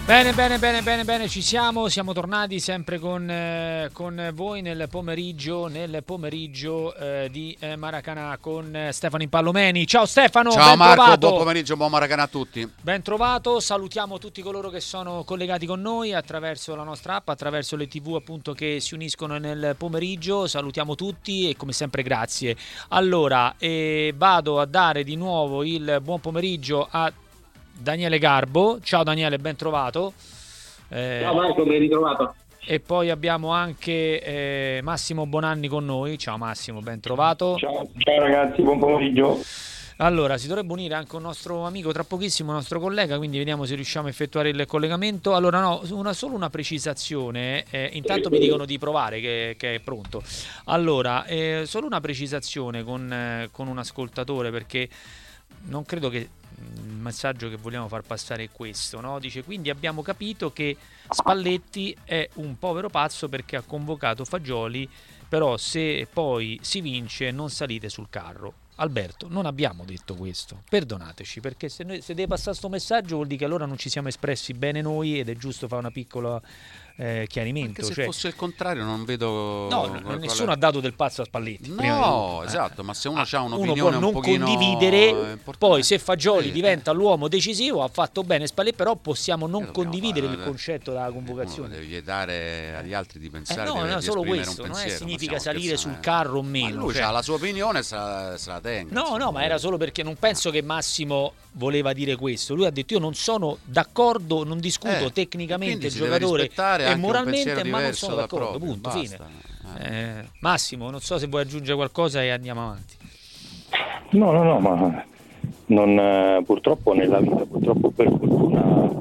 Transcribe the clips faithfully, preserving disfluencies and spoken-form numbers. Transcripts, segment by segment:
Bene, bene, bene, bene, bene, ci siamo, siamo tornati sempre con, eh, con voi nel pomeriggio, nel pomeriggio eh, di eh, Maracanã con eh, Stefano Impallomeni. Ciao Stefano, ciao ben Marco, trovato. buon pomeriggio, buon Maracanã a tutti. Ben trovato, salutiamo tutti coloro che sono collegati con noi attraverso la nostra app, attraverso le tv appunto che si uniscono nel pomeriggio, salutiamo tutti e come sempre grazie. Allora, eh, vado a dare di nuovo il buon pomeriggio a Daniele Garbo. Ciao Daniele, ben trovato. Eh, Ciao Marco, ben ritrovato. E poi abbiamo anche eh, Massimo Bonanni con noi. Ciao Massimo, ben trovato. Ciao, ciao ragazzi, buon pomeriggio. Allora, si dovrebbe unire anche un nostro amico tra pochissimo, un nostro collega, quindi vediamo se riusciamo a effettuare il collegamento. Allora no, una, solo una precisazione, eh, intanto mi dicono di provare che, che è pronto. Allora, eh, solo una precisazione con, eh, con un ascoltatore, perché non credo che il messaggio che vogliamo far passare è questo, no? Dice: quindi abbiamo capito che Spalletti è un povero pazzo perché ha convocato Fagioli, però se poi si vince non salite sul carro. Alberto, non abbiamo detto questo, perdonateci, perché se, noi, se deve passare questo messaggio vuol dire che allora non ci siamo espressi bene noi ed è giusto fare una piccola eh, chiarimento. Anche se cioè, fosse il contrario non vedo... No, qual... nessuno ha dato del pazzo a Spalletti. No, esatto, eh. ma se uno ah, ha un'opinione uno può un non condividere, poi se Fagioli eh, diventa eh. l'uomo decisivo ha fatto bene Spalletti, però possiamo non condividere fare, il concetto della convocazione. Devi vietare agli altri di pensare, eh no, di, no, di solo questo, non pensiero, è significa non salire sul carro o meno. Ma lui cioè... ha la sua opinione, se la, se la tenga. No, insomma. no, ma era solo perché non penso che Massimo voleva dire questo. Lui ha detto: io non sono d'accordo, non discuto eh, tecnicamente il giocatore e moralmente, ma non sono d'accordo. Punto, fine. Eh, Massimo, non so se vuoi aggiungere qualcosa e andiamo avanti. No, no, no, ma non, purtroppo nella vita, purtroppo per fortuna,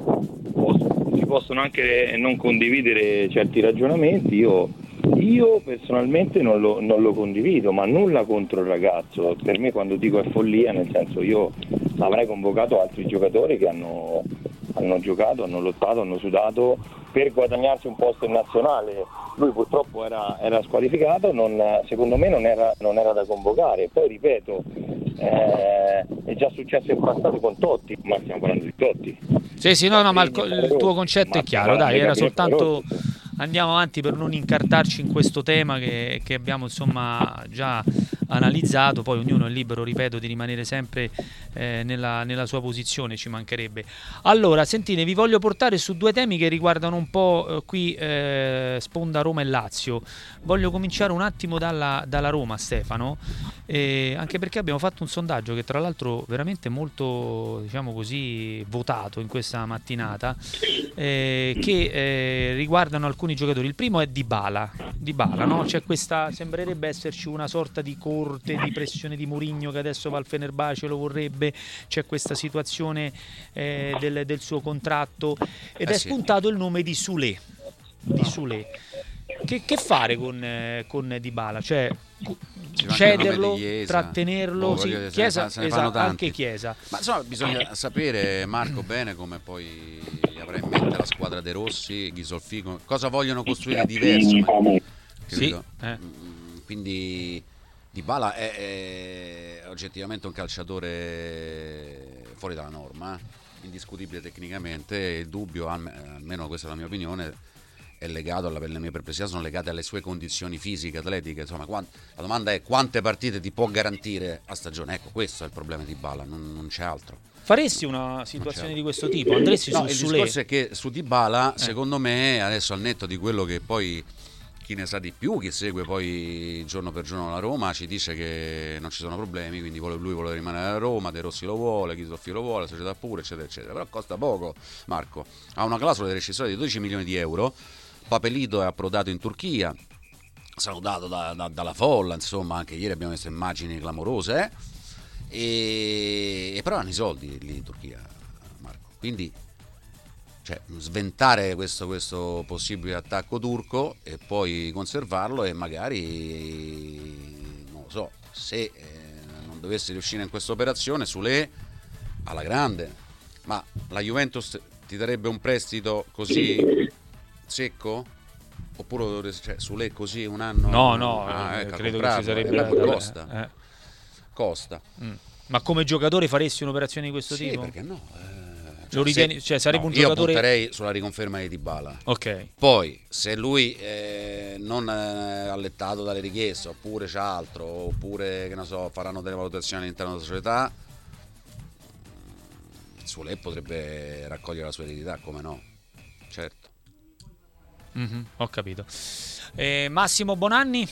posso, si possono anche non condividere certi ragionamenti. Io, io personalmente non lo, non lo condivido, ma nulla contro il ragazzo. Per me, quando dico è follia, nel senso, io avrei convocato altri giocatori che hanno, hanno giocato, hanno lottato, hanno sudato per guadagnarsi un posto in nazionale. Lui purtroppo era, era squalificato, non, secondo me non era, non era da convocare. Poi ripeto, eh, è già successo in passato con Totti, ma stiamo parlando di Totti. Sì, sì, no, no, ma il, il tuo concetto è chiaro, dai, era soltanto... Andiamo avanti per non incartarci in questo tema che, che abbiamo insomma già analizzato, poi ognuno è libero, ripeto, di rimanere sempre eh, nella, nella sua posizione, ci mancherebbe. Allora, sentite, vi voglio portare su due temi che riguardano un po' eh, qui eh, sponda Roma e Lazio. Voglio cominciare un attimo dalla, dalla Roma, Stefano, eh, anche perché abbiamo fatto un sondaggio che tra l'altro veramente molto, diciamo così, votato in questa mattinata, eh, che eh, riguardano alcuni giocatori. Il primo è Dybala, Dybala, no? C'è questa, sembrerebbe esserci una sorta di corte, di pressione di Mourinho che adesso va al Fenerbahce, lo vorrebbe, c'è questa situazione eh, del, del suo contratto ed eh è sì. spuntato il nome di Soulé, di Soulé. Che, che fare con, eh, con Dybala? Cioè cederlo, trattenerlo, oh, sì, dire, Chiesa, se ne esatto, anche Chiesa. Ma insomma bisogna sapere, Marco, bene come poi avrà in mente la squadra dei Rossi, Ghisolfico, cosa vogliono costruire diverso. Ma, sì, eh. Quindi Dybala è, è oggettivamente un calciatore fuori dalla norma, eh? Indiscutibile tecnicamente. Il dubbio, almeno questa è la mia opinione, è legato alla, le mie perplessità sono legate alle sue condizioni fisiche, atletiche. Insomma, quant, la domanda è quante partite ti può garantire a stagione. Ecco, questo è il problema di Dybala, non, non c'è altro. Faresti una situazione di questo tipo? Andresti no, su il Soulé? discorso è che su Dybala, eh. secondo me, adesso al netto di quello che poi chi ne sa di più, chi segue poi giorno per giorno la Roma, ci dice che non ci sono problemi, quindi lui vuole rimanere a Roma, De Rossi lo vuole, Ghisolfi lo vuole, la società pure, eccetera, eccetera. Però costa poco, Marco. Ha una clausola di rescissione di dodici milioni di euro. Papelito è approdato in Turchia, salutato da, da, dalla folla, insomma, anche ieri abbiamo visto immagini clamorose, eh? e, e però hanno i soldi lì in Turchia, Marco. Quindi, cioè, sventare questo, questo possibile attacco turco e poi conservarlo e magari, non lo so, se eh, non dovesse riuscire in questa operazione, Soulé alla grande, ma la Juventus ti darebbe un prestito così secco? Oppure cioè, Soulé così un anno? No, no, ah, ecco, credo che ci sarebbe eh, beh, da, costa. Eh. Costa. Mm. Ma come giocatore faresti un'operazione di questo sì, tipo? Perché no? Eh, Lo ritieni, cioè sarebbe no, un giocatore... Io punterei sulla riconferma di Dybala. Ok. Poi se lui eh, non è allettato dalle richieste, oppure c'è altro, oppure che ne so, faranno delle valutazioni all'interno della società, Soulé potrebbe raccogliere la sua eredità, come no? Certo. Mm-hmm, ho capito. Eh, Massimo Bonanni?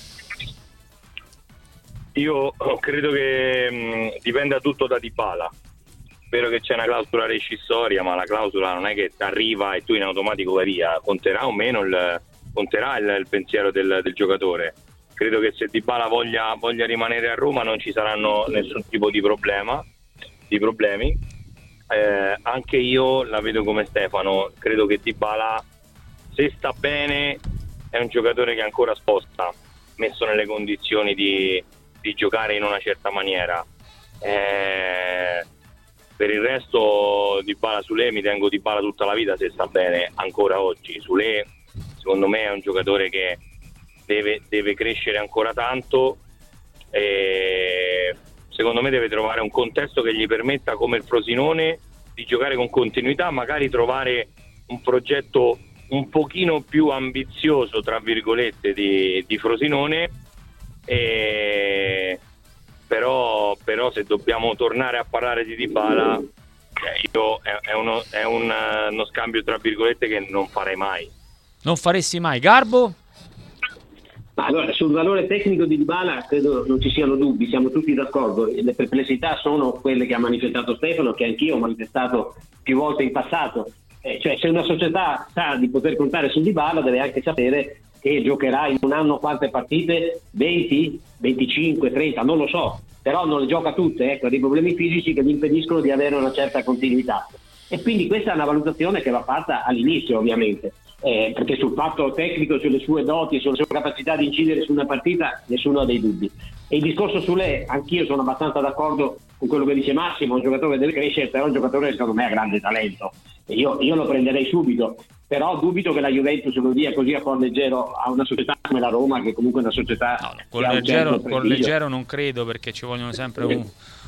Io credo che mh, dipenda tutto da Dybala. Spero che c'è una clausola rescissoria, ma la clausola non è che arriva e tu in automatico vai via. Conterà o meno il, conterà il, il pensiero del, del giocatore. Credo che se Dybala voglia, voglia rimanere a Roma non ci saranno nessun tipo di problema, di problemi. Eh, anche io la vedo come Stefano. Credo che Dybala, se sta bene, è un giocatore che ancora sposta, messo nelle condizioni di, di giocare in una certa maniera. Eh, per il resto Dybala, Soulé, mi tengo Dybala tutta la vita se sta bene ancora oggi. Soulé secondo me è un giocatore che deve, deve crescere ancora tanto e secondo me deve trovare un contesto che gli permetta, come il Frosinone, di giocare con continuità, magari trovare un progetto un pochino più ambizioso, tra virgolette, di, di Frosinone, e però, però se dobbiamo tornare a parlare di Dybala, eh, io è, è, uno, è un, uno scambio tra virgolette che non farei mai. Non faresti mai? Garbo? Ma allora, sul valore tecnico di Dybala credo non ci siano dubbi, siamo tutti d'accordo. Le perplessità sono quelle che ha manifestato Stefano, che anch'io ho manifestato più volte in passato. Eh, cioè, se una società sa di poter contare su Dybala, deve anche sapere che giocherà in un anno quante partite? venti, venticinque, trenta, non lo so, però non le gioca tutte, ecco, ha dei problemi fisici che gli impediscono di avere una certa continuità. E quindi questa è una valutazione che va fatta all'inizio, ovviamente, eh, perché sul fatto tecnico, sulle sue doti, sulla sua capacità di incidere su una partita, nessuno ha dei dubbi. E il discorso sulle, anch'io sono abbastanza d'accordo con quello che dice Massimo, un giocatore che deve crescere, però un giocatore che secondo me ha grande talento. E io, io lo prenderei subito, però dubito che la Juventus lo dia così a cuor leggero a una società come la Roma, che comunque è una società... No, con leggero, con leggero non credo, perché ci vogliono sempre un...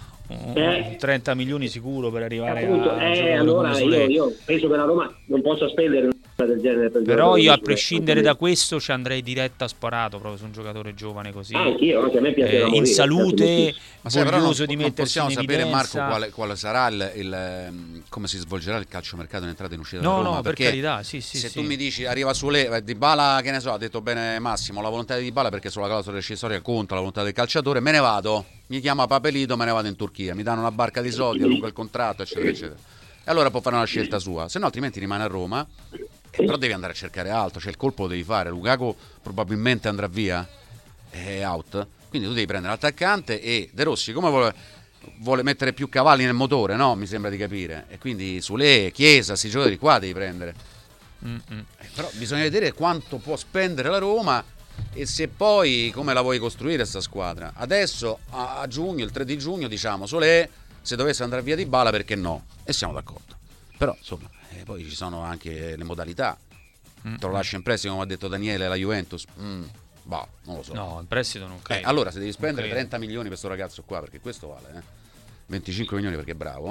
Eh, trenta milioni sicuro per arrivare appunto, a eh, allora io, io penso che la Roma non possa spendere una cosa del genere per però io a prescindere da questo ci andrei diretta sparato proprio su un giocatore giovane così, ah, anch'io, anche a me piace eh, in salute, ma sai, però non, di non possiamo in sapere, evidenza. Marco, quale, quale sarà il, il come si svolgerà il calciomercato in entrata e in uscita no da Roma, no perché per carità sì, sì, se sì. tu mi dici arriva Soulé, Dybala, che ne so, ha detto bene Massimo, la volontà di Dybala, perché sulla clausola rescissoria contro la volontà del calciatore, me ne vado, mi chiama Papelito, me ne vado in Turchia, mi danno una barca di soldi, allunga il contratto, eccetera eccetera, e allora può fare una scelta sua, se no altrimenti rimane a Roma, però devi andare a cercare altro, cioè il colpo lo devi fare. Lukaku probabilmente andrà via, è out, quindi tu devi prendere l'attaccante, e De Rossi come vuole, vuole mettere più cavalli nel motore, no? Mi sembra di capire, e quindi Soulé, Chiesa, questi giocatori qua devi prendere. eh, però bisogna vedere quanto può spendere la Roma e se poi come la vuoi costruire sta squadra. Adesso a, a giugno, il tre di giugno, diciamo Soulé, se dovesse andare via Dybala, perché no? E siamo d'accordo, però insomma eh, poi ci sono anche le modalità. Mm. Te lo lascio in prestito, come ha detto Daniele, la Juventus, mm, bah, non lo so. No, in prestito non credo. Eh, allora se devi spendere trenta milioni per questo ragazzo qua, perché questo vale, eh? venticinque milioni perché è bravo,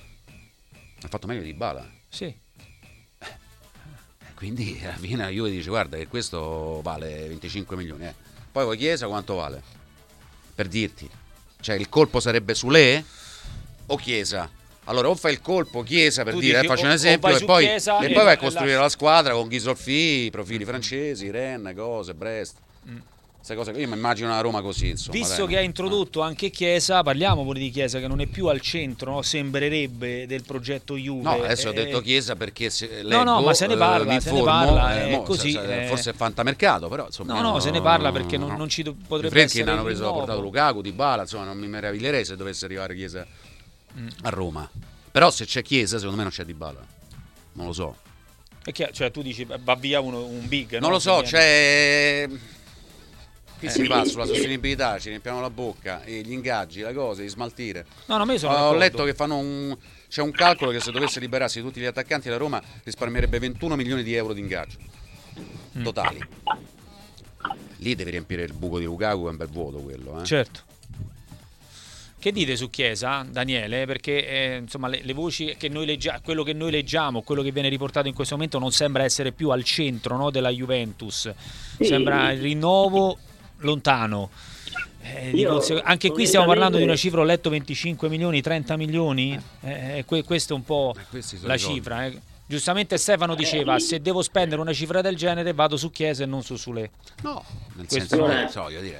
ha fatto meglio di Dybala. Sì. Eh, quindi alla fine la Juve dice guarda che questo vale venticinque milioni, eh. Poi con Chiesa quanto vale? Per dirti, cioè il colpo sarebbe Soulé o Chiesa? Allora o fai il colpo Chiesa, per Tu dire, dici, eh, faccio o- un esempio, o vai e su poi, Chiesa e e- poi vai a e costruire lasci- la squadra con Ghisolfi, profili francesi, Rennes, cose, Brest, Mm. queste cose. Io mi immagino una Roma così, insomma. Visto dai, che no? ha introdotto anche Chiesa, parliamo pure di Chiesa che non è più al centro, no? Sembrerebbe, del progetto Juve. No, adesso ho Eh, detto Chiesa perché se no, leggo, no, ma se ne parla, eh, mi se ne informo, parla, eh, è mo, così, sa- sa- eh. forse è fantamercato, però insomma. No, no, se ne parla perché non, non ci do- potrebbe I Frenchi essere hanno il preso, rinnovo. portato Lukaku, Dybala, insomma non mi meraviglierei se dovesse arrivare Chiesa Mm. a Roma. Però se c'è Chiesa secondo me non c'è Dybala, non lo so. È chiaro, cioè tu dici va via uno, un big, Non no? lo so, Quindi- c'è... Qui Eh. si va sulla sostenibilità, ci riempiamo la bocca, e gli ingaggi, le cose, di smaltire. No, no, ma io sono Ho d'accordo. letto che fanno un... c'è un calcolo che se dovesse liberarsi di tutti gli attaccanti la Roma risparmierebbe ventuno milioni di euro di ingaggio totali. Lì devi riempire il buco di Lukaku, è un bel vuoto quello, eh. Certo. Che dite su Chiesa, Daniele? Perché eh, insomma le, le voci che noi leggiamo, quello che noi leggiamo, quello che viene riportato in questo momento non sembra essere più al centro, no, della Juventus. Sì. Sembra il rinnovo lontano. Eh, Io, anche qui stiamo parlando di una cifra, ho letto venticinque milioni, trenta milioni. Eh, que, questa è un po' la cifra. Eh. Giustamente Stefano diceva: se devo spendere una cifra del genere vado su Chiesa e non su Sule. No, nel Questo senso non so, io direi.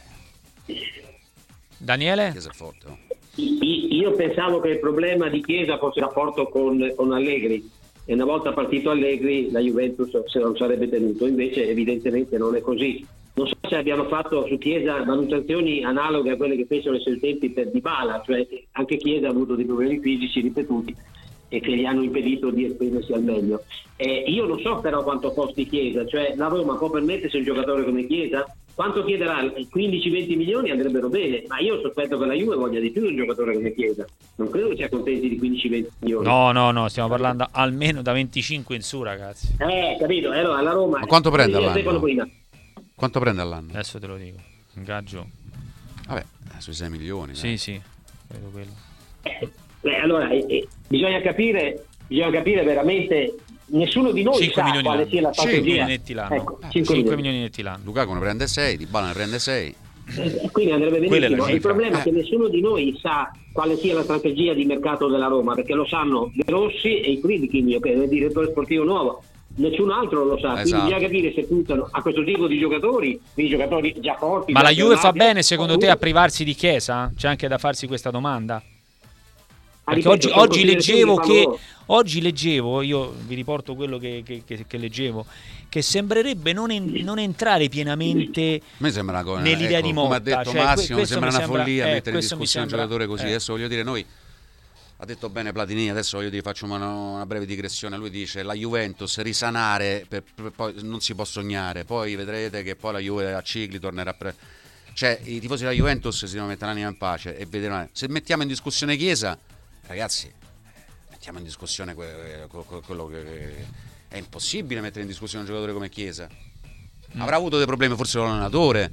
Daniele? Chiesa è forte, no? Io pensavo che il problema di Chiesa fosse il rapporto con, con Allegri, e una volta partito Allegri la Juventus se lo sarebbe tenuto, invece evidentemente non è così. Non so se abbiano fatto su Chiesa valutazioni analoghe a quelle che fecero ai suoi tempi per Dybala, cioè anche Chiesa ha avuto dei problemi fisici ripetuti e che gli hanno impedito di esprimersi al meglio. Eh, io non so però quanto costi Chiesa, cioè la Roma può permettersi un giocatore come Chiesa? Quanto chiederà? quindici venti milioni andrebbero bene, ma io sospetto che la Juve voglia di più un giocatore come Chiesa. Non credo che sia contenti di quindici venti milioni. No, no, no, stiamo parlando almeno da venticinque in su, ragazzi. Eh, capito? Eh, allora la Roma. Ma quanto prende all'anno? Quanto prende all'anno? Adesso te lo dico. Ingaggio. Vabbè, sui sei milioni. Sì, dai. Sì, vedo quello. Eh, beh, allora eh, eh, bisogna capire, bisogna capire veramente. Nessuno di noi sa quale sia la strategia. cinque milioni netti l'anno. Ecco, eh, cinque milioni netti l'anno. Lukaku ne prende sei, Dybala ne prende sei. Eh, quindi andrebbe benissimo. Il problema eh. è che nessuno di noi sa quale sia la strategia di mercato della Roma, perché lo sanno De Rossi e i Friedkin, che è il direttore sportivo nuovo. Nessun altro lo sa, esatto. Quindi bisogna capire se puntano a questo tipo di giocatori, di giocatori già forti. Ma la Juve fa bene secondo te a privarsi di Chiesa? C'è anche da farsi questa domanda. Perché oggi, oggi leggevo che oggi leggevo, io vi riporto quello che, che, che, che leggevo, che sembrerebbe non, en, non entrare pienamente me sembra una cosa, nell'idea ecco, di Motta. Come ha detto cioè, Massimo, mi sembra mi una sembra, follia eh, mettere in discussione sembra, un giocatore così. Eh. Adesso voglio dire, noi ha detto bene Platini, adesso voglio dire, facciamo una, una breve digressione. Lui dice la Juventus risanare per, per, poi non si può sognare, poi vedrete che poi la Juve a cicli tornerà a pre... cioè i tifosi della Juventus si devono mettere l'anima in pace e vedranno. Se mettiamo in discussione Chiesa, ragazzi, mettiamo in discussione que- que- quello che è impossibile mettere in discussione un giocatore come Chiesa. Avrà avuto dei problemi forse con l'allenatore,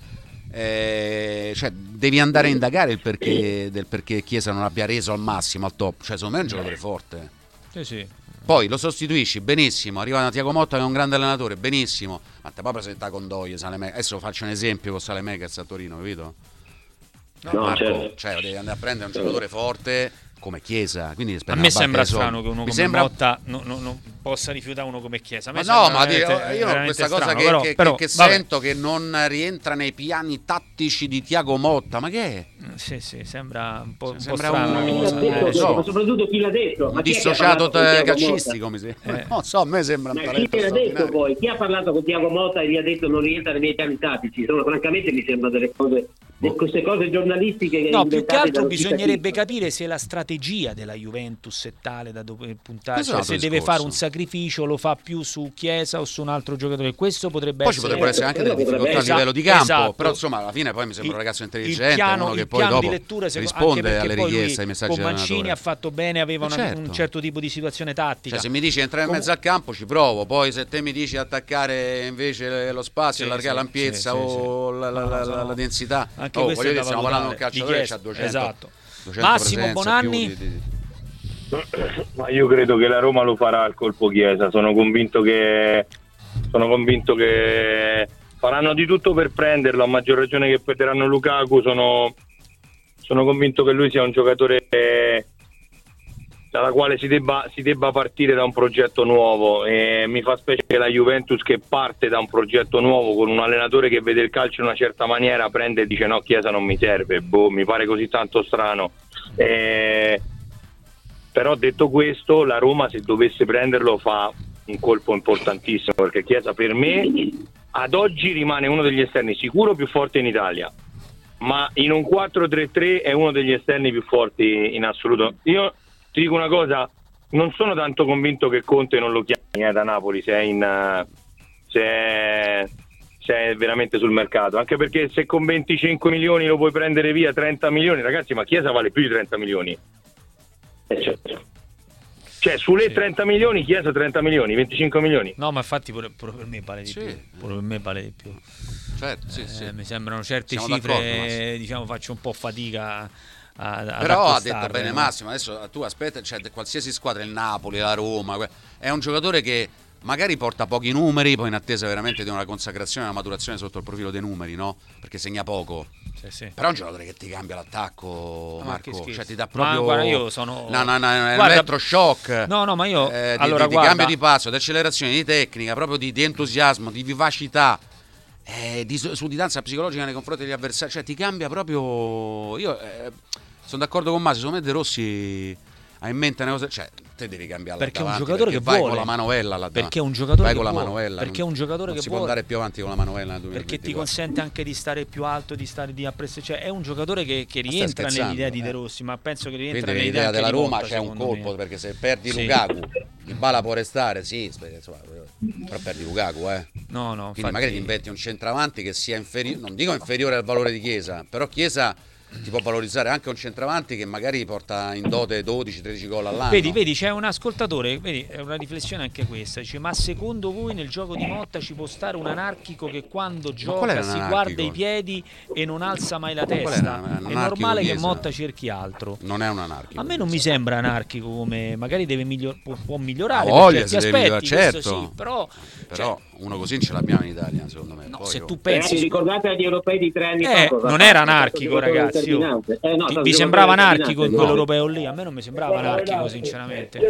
eh, cioè devi andare a indagare il perché del perché Chiesa non abbia reso al massimo, al top. Cioè secondo me è un giocatore forte. Sì, sì. Poi lo sostituisci benissimo, arriva da Thiago Motta che è un grande allenatore, benissimo, ma te poi presenta con Doie, Salemekers. Adesso faccio un esempio con Salemekers a Torino, capito? No, no, Marco, certo. Cioè devi andare a prendere un giocatore forte come Chiesa, quindi a me sembra strano che uno come sembra... Motta non no, no, possa rifiutare uno come Chiesa. A me ma no, ma io, io ho questa cosa strano, che, però, che, però, che sento che non rientra nei piani tattici di Thiago Motta, ma che è? Sì, sì, sembra un po', cioè, un sembra po' strano. Un, cosa, detto, eh, so. Ma soprattutto chi l'ha detto? Un dissociato calcistico, mi sembra. Eh. Non so, a me sembra un ma talento chi l'ha detto poi? Chi ha parlato con Thiago Motta e gli ha detto non rientra nei miei piani tattici? Sono, francamente mi sembra delle cose... queste cose giornalistiche. No, più che altro bisognerebbe capire se la strategia della Juventus è tale da dover puntare, cioè se deve fare un sacrificio lo fa più su Chiesa o su un altro giocatore. Questo potrebbe poi essere... ci potrebbero essere anche delle difficoltà a livello di campo, esatto. Però insomma alla fine poi mi sembra un ragazzo intelligente, piano, uno che poi dopo di lettura, risponde alle richieste, ai messaggi con Mancini ha fatto bene, aveva una, certo. un certo tipo di situazione tattica. Cioè se mi dici entrare in mezzo al campo ci provo, poi se te mi dici attaccare invece lo spazio, sì, allargare sì, l'ampiezza sì, o sì. la, la, la, la, la densità, anche oh, questo voglio dire, stiamo parlando di un calciatore che c'ha duecento, esatto. duecento Massimo Bonanni. Di, di... Ma io credo che la Roma lo farà al colpo Chiesa, sono convinto che sono convinto che faranno di tutto per prenderlo, a maggior ragione che perderanno Lukaku. Sono, sono convinto che lui sia un giocatore che, dalla quale si debba, si debba partire da un progetto nuovo, e mi fa specie che la Juventus, che parte da un progetto nuovo con un allenatore che vede il calcio in una certa maniera, prende e dice no, Chiesa non mi serve, boh, mi pare così tanto strano. E... però detto questo, la Roma se dovesse prenderlo fa un colpo importantissimo, perché Chiesa per me ad oggi rimane uno degli esterni sicuro più forti in Italia, ma in un quattro tre tre è uno degli esterni più forti in assoluto. Io ti dico una cosa, non sono tanto convinto che Conte non lo chiami eh, da Napoli se è, in, se, è, se è veramente sul mercato, anche perché se con venticinque milioni lo puoi prendere via trenta milioni, ragazzi, ma Chiesa vale più di trenta milioni. Eh, certo. Cioè sulle sì. trenta milioni, Chiesa trenta milioni, venticinque milioni. No, ma infatti pure, pure per me vale di sì. più. Pure per me vale di più. Certo, sì, eh, sì. Mi sembrano certe Siamo cifre, diciamo, faccio un po' fatica a però ha detto bene, no? Massimo, adesso tu aspetta, cioè, qualsiasi squadra, il Napoli, la Roma, è un giocatore che magari porta pochi numeri, poi in attesa veramente di una consacrazione, una maturazione sotto il profilo dei numeri, no? Perché segna poco. Sì, sì. Però è un giocatore che ti cambia l'attacco, Marco, no, cioè ti dà proprio, ma guarda, io sono no, no, no, è un elettroshock. No, no, ma io eh, di, allora, di, guarda... di cambio di passo, di accelerazione, di tecnica, proprio di, di entusiasmo, di vivacità, eh, di sudditanza psicologica nei confronti degli avversari, cioè ti cambia proprio. Io eh, sono d'accordo con Massimo, secondo me De Rossi ha in mente una cosa, cioè te devi cambiare perché davanti, è un giocatore perché che vai vuole, con la manovella là perché è un giocatore vai che con la vuole, manovella, perché è un giocatore non che si vuole, può andare più avanti con la manovella nel perché ti consente anche di stare più alto, di stare di apprestare, cioè è un giocatore che, che rientra nell'idea eh. di De Rossi, ma penso che rientra quindi nell'idea della Roma Motta, c'è un colpo me. Perché se perdi sì. Lukaku Dybala può restare, sì, insomma, però perdi Lukaku, eh. No, no, quindi infatti... magari ti inventi un centravanti che sia inferiore, non dico inferiore al valore di Chiesa, però Chiesa ti può valorizzare anche un centravanti che magari porta in dote dodici tredici gol all'anno. Vedi, vedi, c'è un ascoltatore, vedi, è una riflessione anche questa, dice: ma secondo voi nel gioco di Motta ci può stare un anarchico che quando gioca si guarda i piedi e non alza mai la testa? È normale che Motta cerchi altro. Non è un anarchico. A me non mi sembra anarchico, come magari deve miglior- può, può migliorare per certi aspetti, certo. Sì, però, però cioè, uno così ce l'abbiamo in Italia, secondo me. No, Poi se io... tu pensi, eh, ricordate agli europei di tre anni eh, fa, non era anarchico, ragazzi. Io... Eh, no, vi sembrava anarchico in quell'europeo lì? A me non mi sembrava anarchico, sinceramente.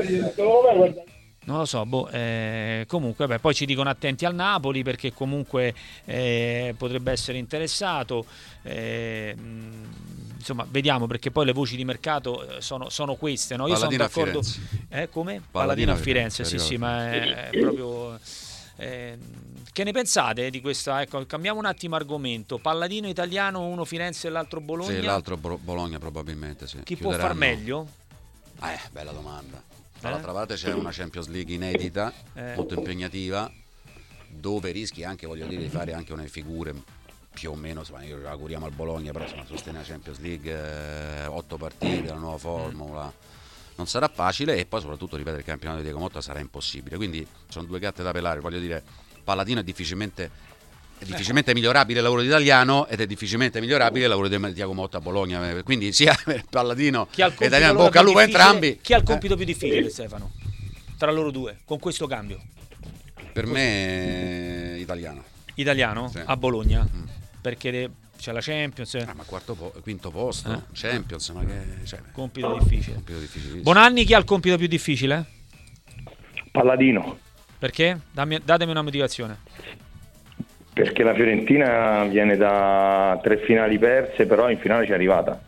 Non lo so, boh, eh, comunque beh, poi ci dicono attenti al Napoli perché comunque eh, potrebbe essere interessato, eh, insomma vediamo, perché poi le voci di mercato sono, sono queste, no? Io sono d'accordo, eh, come? Palladino a Firenze, sì sì, ma è, è proprio... Eh, che ne pensate di questa? Ecco, cambiamo un attimo argomento. Palladino italiano, uno Firenze e l'altro Bologna. Sì, l'altro Bologna probabilmente sì. Chi Chiuderanno... può far meglio? Eh, bella domanda. Dall'altra eh? parte c'è una Champions League inedita, eh. molto impegnativa, dove rischi anche, voglio dire, di fare anche una figure più o meno, insomma, io auguriamo al Bologna, però insomma, sostenere la Champions League, eh, otto partite, la nuova formula, non sarà facile, e poi soprattutto ripetere il campionato di Diego Motta sarà impossibile, quindi sono due gatte da pelare, voglio dire, Palladino è difficilmente è difficilmente migliorabile il lavoro di Italiano ed è difficilmente migliorabile il lavoro di Diego Motta a Bologna, quindi sia Palladino che Italiano, bocca al lupo entrambi. Chi ha il compito eh. più difficile, Stefano, tra loro due, con questo cambio? Per me Italiano. Italiano? Sì. A Bologna? Mm. Perché c'è la Champions, ah, ma quarto po- quinto posto, eh. Champions, ma che cioè, compito difficile. Compito difficile. Bonanni, chi ha il compito più difficile? Palladino. Perché? Dammi, datemi una motivazione. Perché la Fiorentina viene da tre finali perse, però in finale ci è arrivata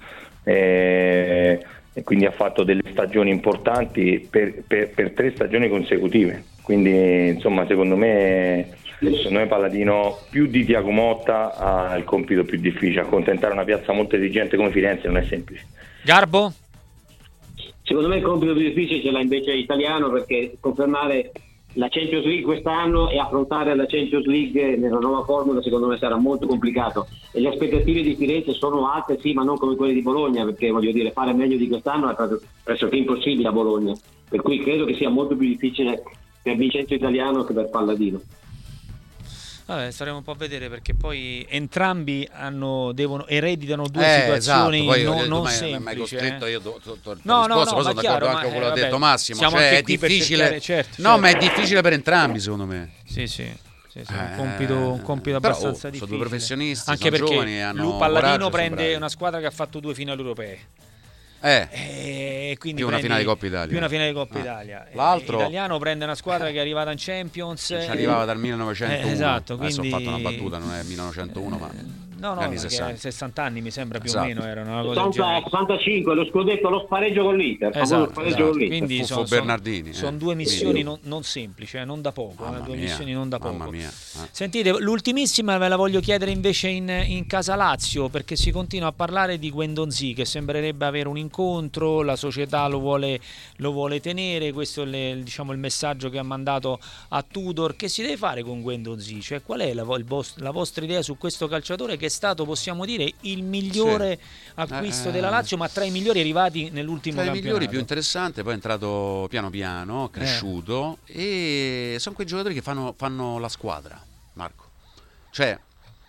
e, e quindi ha fatto delle stagioni importanti per, per, per tre stagioni consecutive, quindi insomma secondo me secondo me Palladino più di Thiago Motta ha il compito più difficile. Accontentare una piazza molto esigente come Firenze non è semplice. Garbo? Secondo me il compito più difficile ce l'ha invece Italiano, perché confermare la Champions League quest'anno e affrontare la Champions League nella nuova formula secondo me sarà molto complicato, e le aspettative di Firenze sono alte, sì, ma non come quelle di Bologna, perché voglio dire, fare meglio di quest'anno è pressoché impossibile a Bologna, per cui credo che sia molto più difficile per Vincenzo Italiano che per Palladino. Vabbè, staremo un po' a vedere, perché poi entrambi hanno, devono, ereditano due eh, situazioni esatto. Poi, non, io, non mai, semplici. mai costretto, eh. io do, do, do, no, risposta, no, no, sono chiaro, d'accordo anche con quello che ha vabbè, detto Massimo. Cioè, è difficile, cercare, certo, no, certo. ma è difficile per entrambi, secondo me. Sì, sì. Sì, sì, eh, un compito, un compito però, abbastanza oh, difficile. Sono due professionisti, anche sono perché giovani, hanno lui Palladino coraggio, prende una squadra che ha fatto due finali europee. Eh, e quindi più una finale di Coppa Italia. Più una finale di Coppa ah. Italia. L'altro Italiano prende una squadra che è arrivata in Champions. Ci arrivava dal millenovecentouno. Eh, esatto, quindi... Adesso ho fatto una battuta, non è millenovecentouno, ma no, no, anni sessanta. sessanta anni mi sembra più esatto. o meno erano una cosa sessanta, sessantacinque, lo scudetto, lo spareggio con l'Inter. Esatto, spareggio esatto. con l'Inter. Quindi sono, Bernardini, sono eh. due missioni non, non semplici, eh, non da poco, eh, due mia, missioni non da poco. Mamma mia. Eh. Sentite, l'ultimissima ve la voglio chiedere invece in, in casa Lazio, perché si continua a parlare di Guendouzi, che sembrerebbe avere un incontro, la società lo vuole, lo vuole tenere, questo è le, diciamo, il messaggio che ha mandato a Tudor. Che si deve fare con Guendouzi? Cioè, qual è la, il vos, la vostra idea su questo calciatore che è stato, possiamo dire, il migliore sì. acquisto eh, della Lazio, ma tra i migliori arrivati nell'ultimo tra campionato? i migliori, più interessante, poi è entrato piano piano, cresciuto, eh. e sono quei giocatori che fanno, fanno la squadra, Marco. Cioè,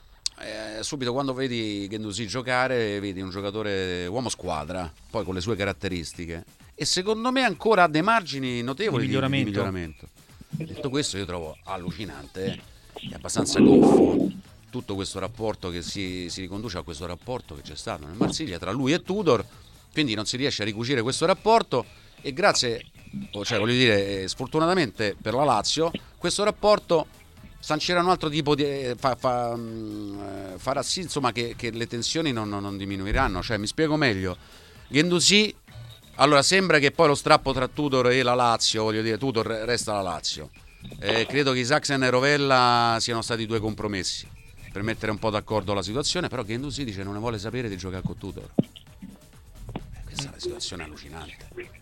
eh, subito quando vedi Guendouzi giocare, vedi un giocatore uomo squadra, poi con le sue caratteristiche, e secondo me ancora ha dei margini notevoli di miglioramento. Di, di miglioramento. Detto questo, io trovo allucinante, eh? È abbastanza goffo tutto questo rapporto che si, si riconduce a questo rapporto che c'è stato nel Marsiglia tra lui e Tudor, quindi non si riesce a ricucire questo rapporto, e grazie, cioè voglio dire, sfortunatamente per la Lazio, questo rapporto sancirà un altro tipo di fa, fa, farà sì, insomma, che, che le tensioni non, non diminuiranno. Cioè, mi spiego meglio, Guendouzi, allora sembra che poi lo strappo tra Tudor e la Lazio, voglio dire, Tudor resta la Lazio, eh, credo che Isaacsen e Rovella siano stati due compromessi per mettere un po' d'accordo la situazione, però Guendouzi dice non ne vuole sapere di giocare con Tudor. Questa è una situazione allucinante.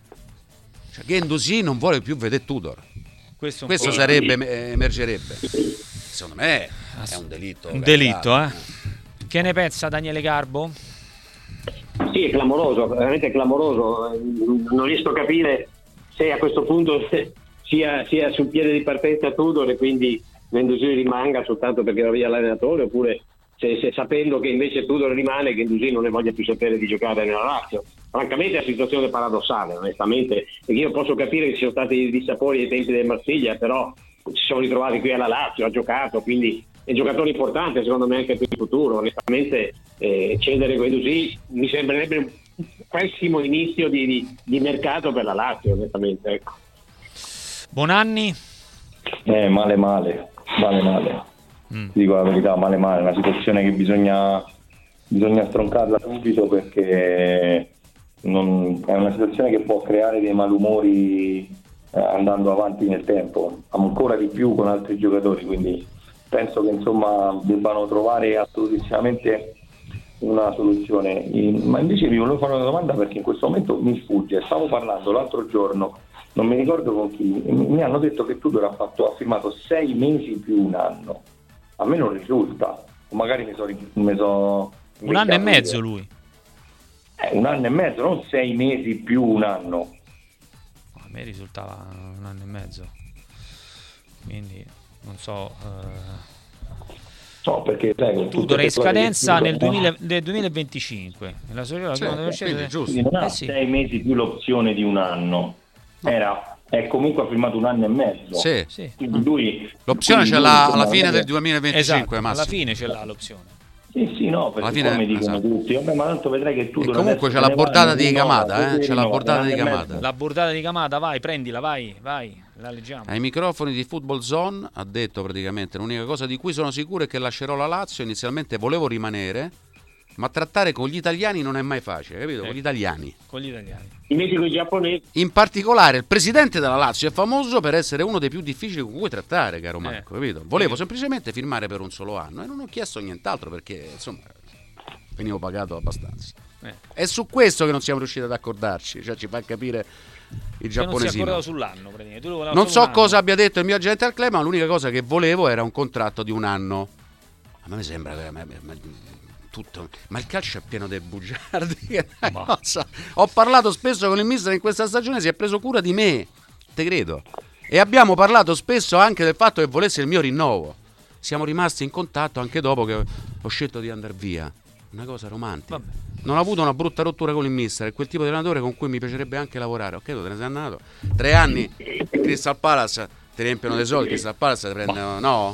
Cioè, Guendouzi non vuole più vedere Tudor. Questo, Questo sarebbe, emergerebbe. Secondo me è un delitto. Un delitto, eh? Che ne pensa Daniele Garbo? Sì, è clamoroso, veramente clamoroso. Non riesco a capire se a questo punto sia, sia sul piede di partenza Tudor e quindi Guendouzi rimanga soltanto perché va via l'allenatore, oppure se, se sapendo che invece Tudor rimane, Guendouzi non ne voglia più sapere di giocare nella Lazio. Francamente è una situazione paradossale, onestamente, perché io posso capire che ci sono stati dissapori ai tempi del Marsiglia, però si sono ritrovati qui alla Lazio, ha giocato, quindi è un giocatore importante secondo me anche per il futuro. Onestamente eh, cedere Guendouzi mi sembrerebbe un pessimo inizio di, di, di mercato per la Lazio, onestamente, ecco. Bonanni? Eh, male male, male male. Mm. Ti dico la verità, male male, è una situazione che bisogna, bisogna stroncarla subito, perché non, è una situazione che può creare dei malumori eh, andando avanti nel tempo, ancora di più con altri giocatori, quindi penso che insomma debbano trovare assolutissimamente una soluzione. In, ma invece vi volevo fare una domanda, perché in questo momento mi sfugge. Stavo parlando l'altro giorno, non mi ricordo con chi, mi hanno detto che Tudor ha, fatto, ha firmato sei mesi più un anno. A me non risulta, o magari mi sono mi so un anno e mezzo lui. Eh, un anno e mezzo, non sei mesi più un anno. A me risultava un anno e mezzo, quindi non so. Uh... So perché prego, Tudor è in scadenza nel, duemila, nel duemilaventicinque. Nella sua sì, quindi, giusto. Non ha eh sì. sei mesi più l'opzione di un anno. Era è comunque ha firmato un anno e mezzo. Sì. Sì. Quindi lui, l'opzione ce l'ha alla fine del duemilaventicinque, esatto, alla fine ce l'ha l'opzione. Sì, sì, no, perché fine, come dicono esatto. tutti, vabbè, ma tanto vedrai che tu comunque c'è la bordata di Camada, eh? C'è la bordata di Camada. La bordata di Camada, vai, prendila, vai, vai, la leggiamo. Ai microfoni di Football Zone ha detto praticamente: l'unica cosa di cui sono sicuro è che lascerò la Lazio. Inizialmente volevo rimanere, ma trattare con gli italiani non è mai facile, capito? Eh. Con gli italiani. Con gli italiani. Invece con i giapponesi. In particolare il presidente della Lazio è famoso per essere uno dei più difficili con cui trattare, caro Marco, eh. capito? Volevo eh. semplicemente firmare per un solo anno e non ho chiesto nient'altro, perché insomma venivo pagato abbastanza. Eh. È su questo che non siamo riusciti ad accordarci, cioè ci fa capire il giapponesino. Non si è accordato sull'anno, praticamente. Tu non so cosa abbia detto il mio agente al club, ma l'unica cosa che volevo era un contratto di un anno. A me sembra veramente tutto, ma il calcio è pieno dei bugiardi. Che cosa. Ho parlato spesso con il mister in questa stagione, si è preso cura di me, te credo, e abbiamo parlato spesso anche del fatto che volesse il mio rinnovo. Siamo rimasti in contatto anche dopo che ho scelto di andare via. Una cosa romantica. Vabbè. Non ho avuto una brutta rottura con il mister, è quel tipo di allenatore con cui mi piacerebbe anche lavorare. Ok, te ne sei andato tre anni Crystal Palace, ti riempiono dei soldi, Crystal Palace ti prendono, no?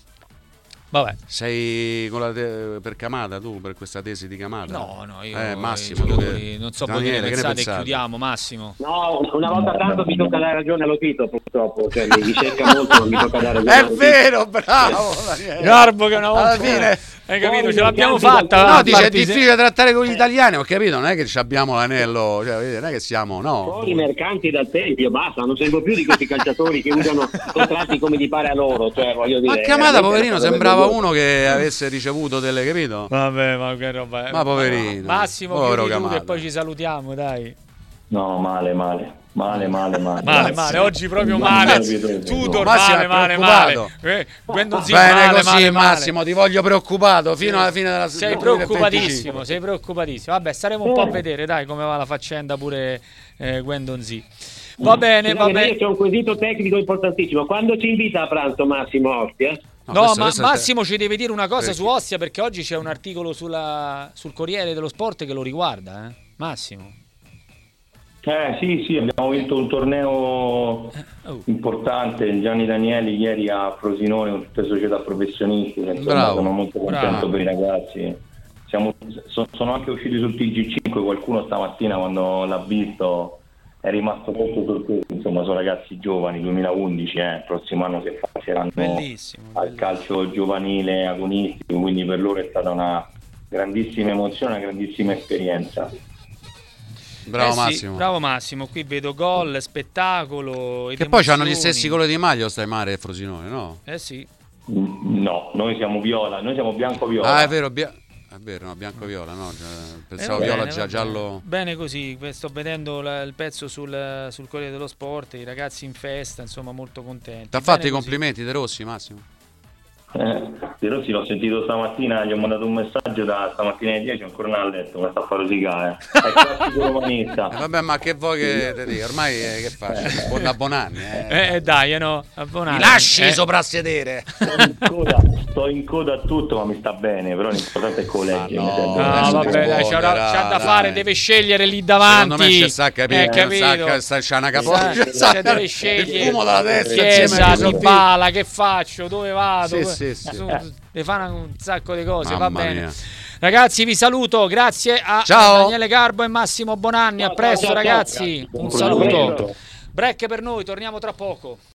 Vabbè. Sei con la te- per Camada tu, per questa tesi di Camada? No, no, io eh, Massimo, tu che... non so voi che ne pensate, chiudiamo, Massimo. No, una volta tanto mi tocca dare ragione allo Tito, purtroppo, cioè mi cerca molto, ma mi tocca dare ragione. È vero, bravo. Garbo che una volta alla fine hai capito, ce l'abbiamo fatta. No, dice è difficile trattare con gli italiani, ho capito, non è che abbiamo l'anello, cioè, non è che siamo, no. Poi i mercanti dal tempio, basta, non sento più di questi calciatori che usano contratti come gli pare a loro, cioè voglio dire. Ma Camada, poverino, sembrava uno che avesse ricevuto delle, capito? Vabbè, ma che roba è. Ma poverino. Massimo, chiudi tu che poi ci salutiamo, dai. No, male, male. Male, male, male. Male, male, oggi proprio male. Tudor male, male, male. Eh, Bene così, male, male, Massimo, ti voglio preoccupato fino alla fine della stagione. Sei preoccupatissimo, sei preoccupatissimo. Vabbè, staremo un po' a vedere, dai, come va la faccenda pure eh, Guendouzi. Va bene, va Scusate, bene. io c'è un quesito tecnico importantissimo. Quando ci invita a pranzo Massimo Ostia? No, questo- ma questo è- Massimo ci deve dire una cosa Perché? su Ostia, perché oggi c'è un articolo sulla, sul Corriere dello Sport che lo riguarda, eh? Massimo. Eh sì, sì, abbiamo vinto un torneo Oh. importante. Gianni Danieli ieri a Frosinone con tutte le società professionisti. Insomma, Bravo. sono molto contento Bravo. per i ragazzi. Siamo, so- sono anche usciti sul T G cinque. Qualcuno stamattina quando l'ha visto è rimasto molto sorpreso. Insomma, sono ragazzi giovani, duemilaundici, eh. Il prossimo anno si passeranno Bellissimo, al bellissimo. calcio giovanile agonistico, quindi per loro è stata una grandissima emozione, una grandissima esperienza. Bravo Eh sì, Massimo. bravo Massimo, qui vedo gol, spettacolo. ed Che poi hanno gli emozioni. stessi colori di maglia stai Mare e Frosinone, no? Eh sì. No, noi siamo viola, noi siamo bianco-viola. Ah, è vero, bia- è vero, no, bianco-viola, no? Già- Pensavo Eh, va viola bene, già va bene. giallo. Bene così, sto vedendo la- il pezzo sul, sul Corriere dello Sport, i ragazzi in festa, insomma molto contenti. Ti ha fatto Bene i così. complimenti De Rossi, Massimo? Eh, De Rossi l'ho sentito stamattina, gli ho mandato un messaggio da stamattina alle dieci, ancora non ha letto, mi sta a fare rosicare. È il classico romanista. Eh, vabbè, ma che vuoi che te dica? Ormai eh, che faccio? Buon da Bonanni, eh. Eh dai, eh, no, abbonati. Mi lasci Eh, soprassedere. Sto in, coda, sto in coda a tutto, ma mi sta bene, però l'importante è che lo legge. Ah, no. mi sembra. No, Adesso vabbè, dai, c'ha, risponderà, c'ha da dai. fare, deve scegliere lì davanti. Secondo me c'è sta a capire, Eh, capito? sta, sta, c'ha una capoccia, Sa- sa- cioè, deve il scegliere fumo dalla testa Chiesa, insieme ai suoi Dybala, che faccio, dove vado? Sì, Dove- sì, sì. su- deve fare un sacco di cose, Mamma va bene. mia. Ragazzi, vi saluto, grazie a Ciao. Daniele Garbo e Massimo Bonanni, a Ciao, presto ciao, ciao, ragazzi, ciao. un Buon proseguimento. saluto. Break per noi, torniamo tra poco.